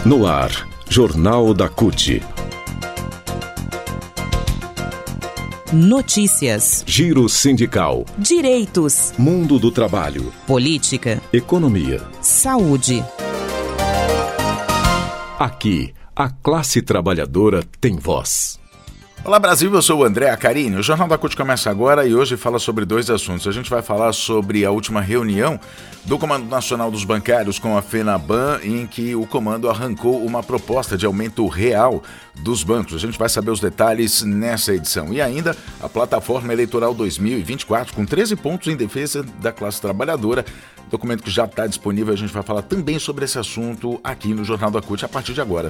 No ar, Jornal da CUT. Notícias, Giro sindical, direitos, mundo do trabalho, política, economia, saúde. Aqui, a classe trabalhadora tem voz. Olá Brasil, eu sou o André Acarini. O Jornal da CUT começa agora e hoje fala sobre dois assuntos. A gente vai falar sobre a última reunião do Comando Nacional dos Bancários com a FENABAN, em que o comando arrancou uma proposta de aumento real dos bancos. A gente vai saber os detalhes nessa edição. E ainda a Plataforma Eleitoral 2024, com 13 pontos em defesa da classe trabalhadora. Documento que já está disponível, a gente vai falar também sobre esse assunto aqui no Jornal da CUT a partir de agora.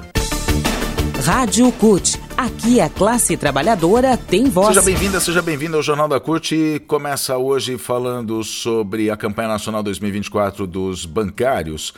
Rádio CUT. Aqui a classe trabalhadora tem voz. Seja bem-vindo ao Jornal da CUT. Começa hoje falando sobre a campanha nacional 2024 dos bancários.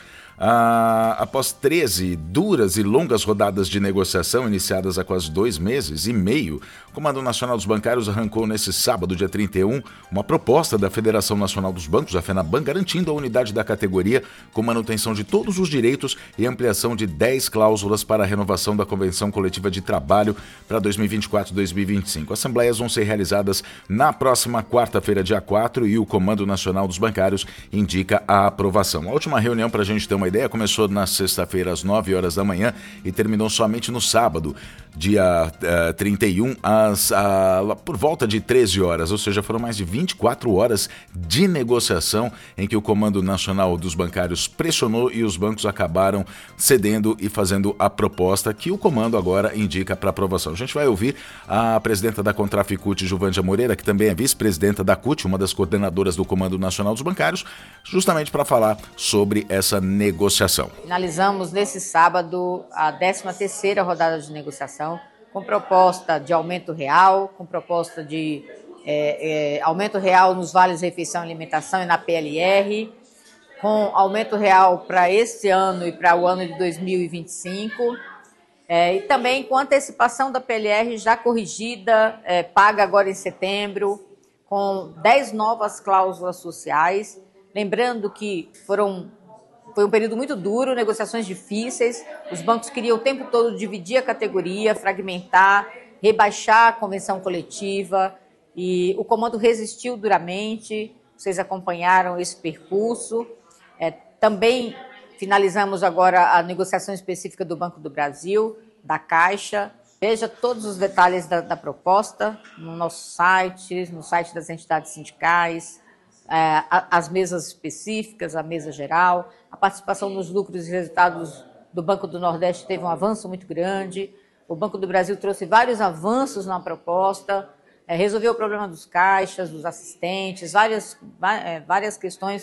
Após 13 duras e longas rodadas de negociação iniciadas há quase 2 meses e meio, o Comando Nacional dos Bancários arrancou nesse sábado, dia 31, uma proposta da Federação Nacional dos Bancos, a FENABAN, garantindo a unidade da categoria com manutenção de todos os direitos e ampliação de 10 cláusulas para a renovação da Convenção Coletiva de Trabalho para 2024-2025. Assembleias vão ser realizadas na próxima quarta-feira, dia 4, e o Comando Nacional dos Bancários indica a aprovação. A última reunião, para a gente ter uma ideia, começou na sexta-feira às 9 horas da manhã e terminou somente no sábado, dia 31, por volta de 13 horas, ou seja, foram mais de 24 horas de negociação em que o Comando Nacional dos Bancários pressionou e os bancos acabaram cedendo e fazendo a proposta que o comando agora indica para aprovação. A gente vai ouvir a presidenta da Contraficute, Juvândia Moreira, que também é vice-presidenta da CUT, uma das coordenadoras do Comando Nacional dos Bancários, justamente para falar sobre essa negociação. Finalizamos nesse sábado a 13ª rodada de negociação, com proposta de aumento real, com proposta de aumento real nos vales de refeição e alimentação e na PLR, com aumento real para este ano e para o ano de 2025, e também com antecipação da PLR já corrigida, paga agora em setembro, com 10 novas cláusulas sociais. Lembrando que foi um período muito duro, negociações difíceis, os bancos queriam o tempo todo dividir a categoria, fragmentar, rebaixar a convenção coletiva, e o comando resistiu duramente. Vocês acompanharam esse percurso. Também finalizamos agora a negociação específica do Banco do Brasil, da Caixa. Veja todos os detalhes da proposta no nosso site, no site das entidades sindicais, as mesas específicas, a mesa geral. A participação nos lucros e resultados do Banco do Nordeste teve um avanço muito grande. O Banco do Brasil trouxe vários avanços na proposta, resolveu o problema dos caixas, dos assistentes, várias questões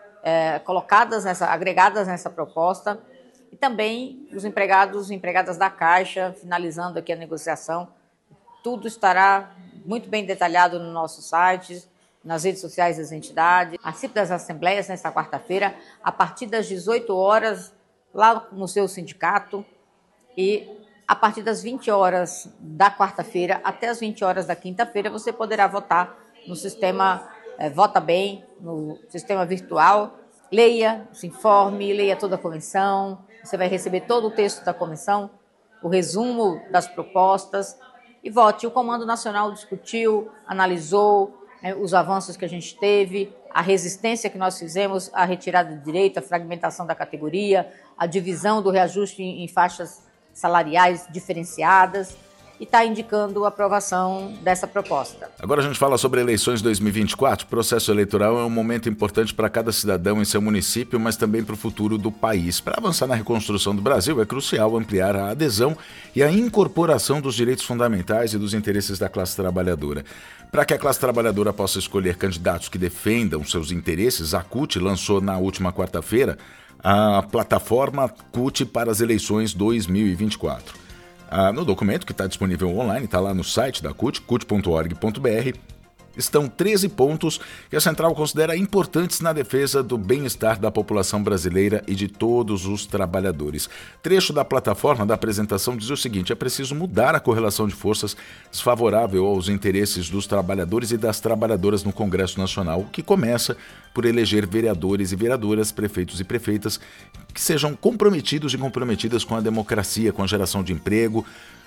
agregadas nessa proposta. E também os empregados e empregadas da Caixa, finalizando aqui a negociação. Tudo estará muito bem detalhado no nosso site, nas redes sociais das entidades. Participe das assembleias nesta quarta-feira, a partir das 18 horas, lá no seu sindicato, e a partir das 20 horas da quarta-feira até as 20 horas da quinta-feira, você poderá votar no sistema Vota Bem, no sistema virtual. Leia, se informe, leia toda a convenção, você vai receber todo o texto da convenção, o resumo das propostas, e vote. O Comando Nacional discutiu, analisou os avanços que a gente teve, a resistência que nós fizemos, a retirada de direito, a fragmentação da categoria, a divisão do reajuste em faixas salariais diferenciadas, e está indicando a aprovação dessa proposta. Agora a gente fala sobre eleições 2024. O processo eleitoral é um momento importante para cada cidadão em seu município, mas também para o futuro do país. Para avançar na reconstrução do Brasil, é crucial ampliar a adesão e a incorporação dos direitos fundamentais e dos interesses da classe trabalhadora. Para que a classe trabalhadora possa escolher candidatos que defendam seus interesses, a CUT lançou na última quarta-feira a plataforma CUT para as eleições 2024. No documento, que está disponível online, está lá no site da CUT, cut.org.br, estão 13 pontos que a Central considera importantes na defesa do bem-estar da população brasileira e de todos os trabalhadores. Trecho da plataforma da apresentação diz o seguinte: é preciso mudar a correlação de forças desfavorável aos interesses dos trabalhadores e das trabalhadoras no Congresso Nacional, que começa por eleger vereadores e vereadoras, prefeitos e prefeitas que sejam comprometidos e comprometidas com a democracia, com a geração de emprego,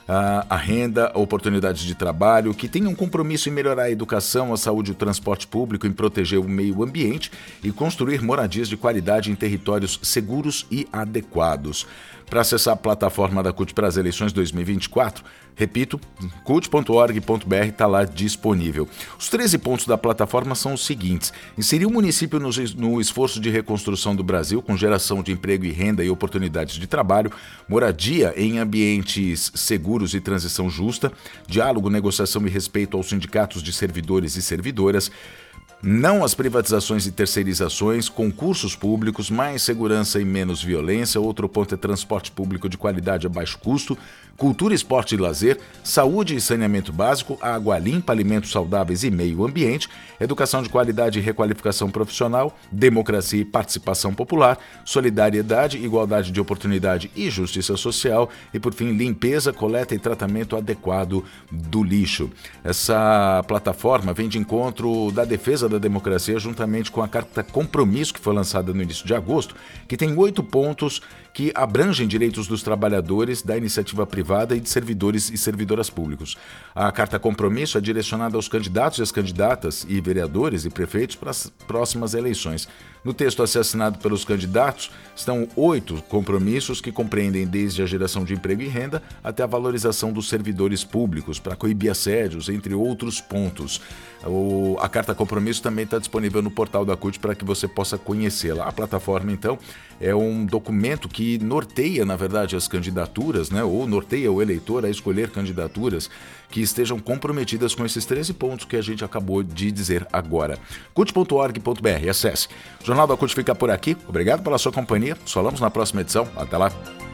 a renda, oportunidades de trabalho, que tenham compromisso em melhorar a educação, a saúde e o transporte público, em proteger o meio ambiente e construir moradias de qualidade em territórios seguros e adequados. Para acessar a plataforma da CUT para as eleições 2024, repito, cut.org.br está lá disponível. Os 13 pontos da plataforma são os seguintes: inserir o município no esforço de reconstrução do Brasil, com geração de emprego e renda e oportunidades de trabalho, moradia em ambientes seguros e transição justa, diálogo, negociação e respeito aos sindicatos de servidores e servidoras, não às privatizações e terceirizações, concursos públicos, mais segurança e menos violência. Outro ponto é transporte público de qualidade a baixo custo, cultura, esporte e lazer, saúde e saneamento básico, água limpa, alimentos saudáveis e meio ambiente, educação de qualidade e requalificação profissional, democracia e participação popular, solidariedade, igualdade de oportunidade e justiça social e, por fim, limpeza, coleta e tratamento adequado do lixo. Essa plataforma vem de encontro da defesa da democracia juntamente com a Carta Compromisso, que foi lançada no início de agosto, que tem 8 pontos que abrangem direitos dos trabalhadores, da iniciativa privada e de servidores e servidoras públicos. A Carta Compromisso é direcionada aos candidatos e às candidatas e vereadores e prefeitos para as próximas eleições. No texto a ser assinado pelos candidatos estão 8 compromissos que compreendem desde a geração de emprego e renda até a valorização dos servidores públicos para coibir assédios, entre outros pontos. A Carta Compromisso também está disponível no portal da CUT para que você possa conhecê-la. A plataforma, então, é um documento que norteia, na verdade, as candidaturas, né, ou norteia o eleitor a escolher candidaturas que estejam comprometidas com esses 13 pontos que a gente acabou de dizer agora. cut.org.br, acesse. O Jornal da CUT fica por aqui. Obrigado pela sua companhia. Nos falamos na próxima edição. Até lá.